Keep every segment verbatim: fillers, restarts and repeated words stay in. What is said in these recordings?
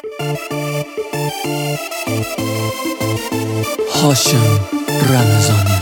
هاشم رمضانی.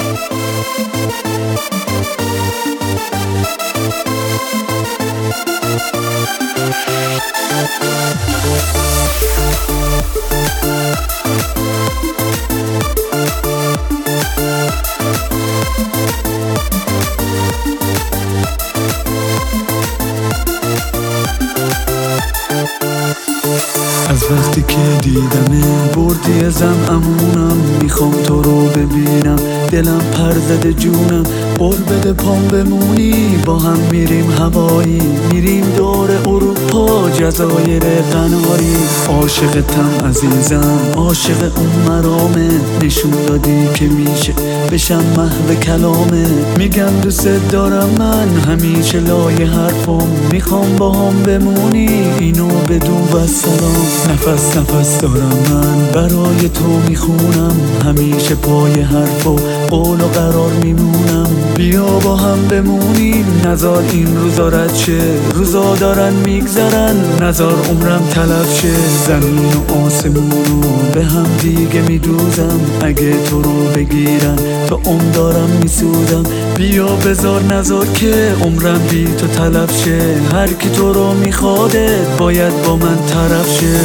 از وقتی که دیدمه بردی ازم امونم، میخوام تو رو ببینم، دلم پر زده جونم، قول بده پام بمونی، با هم میریم هوایی، میریم دور اروپا، جزایر قناری. عاشقتم عزیزم، عاشق اون مرامه، نشون دادی که میشه بشم محو کلامه. میگم دوست دارم من همیشه لای حرفم، میخوام با هم بمونی، اینو بدون و سلام. نفس نفس دارم من برای تو میخونم، همیشه پای حرف و قول و قرار میمونم. بیا با هم بمونیم، نزار این روزا رد شه، روزا دارن میگذرن، نزار عمرم تلف شه. زمین و آسمونو به هم دیگه میدوزم، اگه تو رو بگیرن تا عمر دارم میسوزم. بیا بذار نزار که عمرم بی تو تلف شه، هر کی تو رو میخوادت باید با من طرف شه.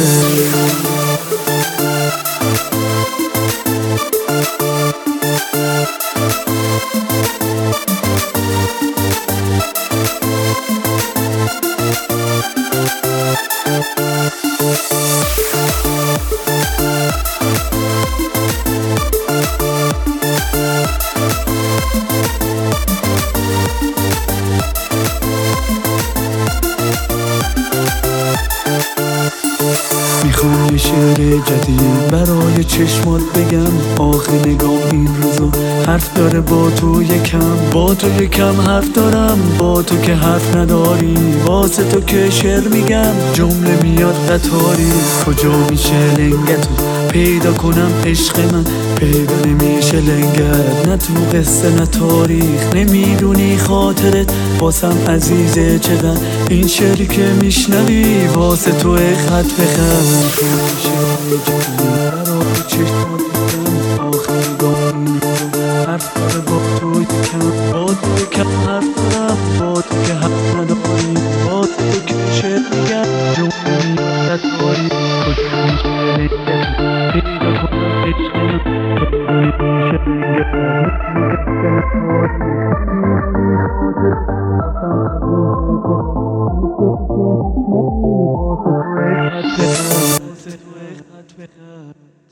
میخوام یه شعر جدید برای چشمات بگم، آخه نگام این روزا حرف داره با تو یکم، با تو یکم حرف دارم، با تو که حرف نداری، واسه تو که شعر میگم، جمله میاد قطاری. کجا میشه لنگتو پیدا کنم عشق من، پیدا نمیشه لنگت، نه تو قصه نه تاریخ، نمیدونی خاطرت واسم عزیزه چقدر، این شعری که میشنوی واسه تو خط بخط. میشه برای چشمات بگم، آخر گام این رو حرف داره با تو یکم، با تو یکم حرف دارم، با تو که حرف نداری، با تو که شعر میگم، جمله میاد قطاری. کجا میشه لنگتو پیدا کنم عشق من، پیدا نمیشه لنگت، نه تو قصه نه تاریخ.